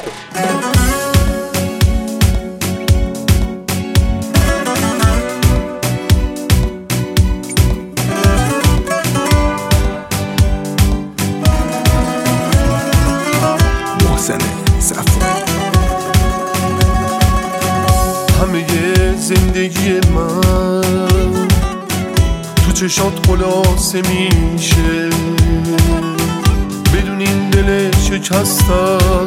همه زندگی من تو چشات خلاصه میشه، بدون این دل شکستم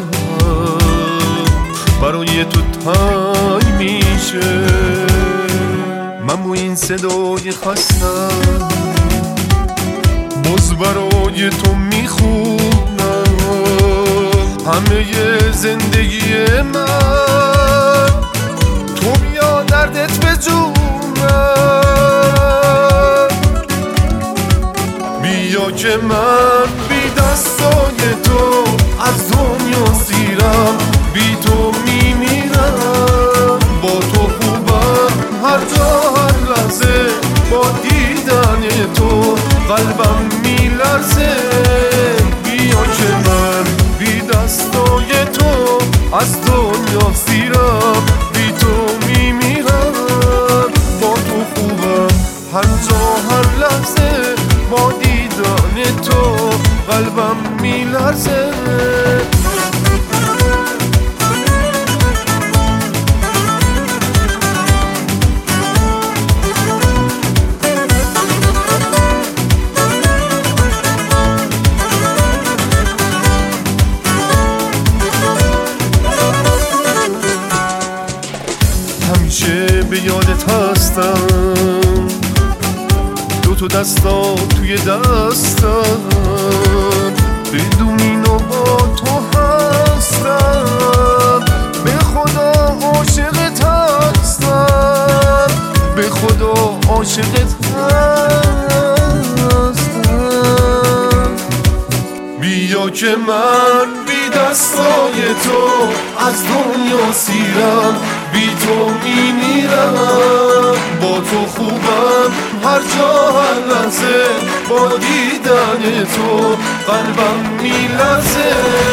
برای تو تنگ میشه. من با این صدای خستم باز برای تو میخونم همه زندگی من. تو بیا دردت به جونم، بیا که من بی دستای تو از دنیا سیرم، بی تو میمیرم. با تو خوبم هر جا هر لحظه، با دیدن تو قلبم میلرزه. بیا که من بی دستای تو از دنیا سیرم، بی تو میمیرم. با تو خوبم هر جا هر لحظه، با دیدن تو قلبم میلرزه. همیشه به یادت هستم، دو دستا توی دستم، بدون اینو با تو هستم. به خدا عاشقت هستم، به خدا عاشقت هستم. بیا که من بی دستای تو از دنیا سیرم، بی تو میمیرم. با تو خوبم هر جا هر لحظه، با دیدن تو قلبم میلرزه.